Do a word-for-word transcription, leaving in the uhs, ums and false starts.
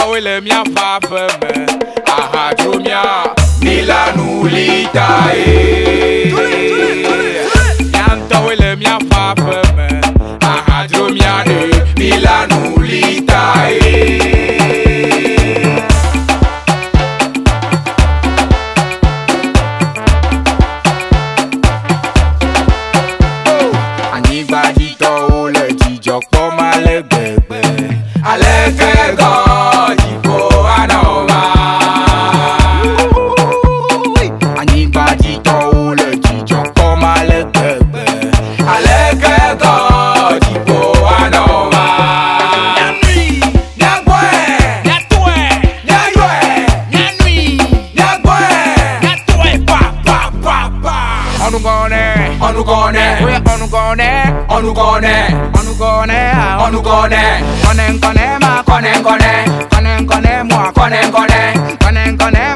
Wile mia papa me aha drumia Milanu litae Nyanta wile mia papa me aha drumia de Milanu litae Anybody to ole jijo po male gbegbe Aleke God ipo anoma Anybody to ole jijo po male gbegbe Aleke God ipo anoma Nyanui Nyangwe Nyatwe Nyangwe Nyanui Nyangwe Nyatwe pa pa pa pa Onugone Onugone We onugone Onugone Onugone Onugone Kone kone ma Kone kone Kone kone moi Kone kone Kone kone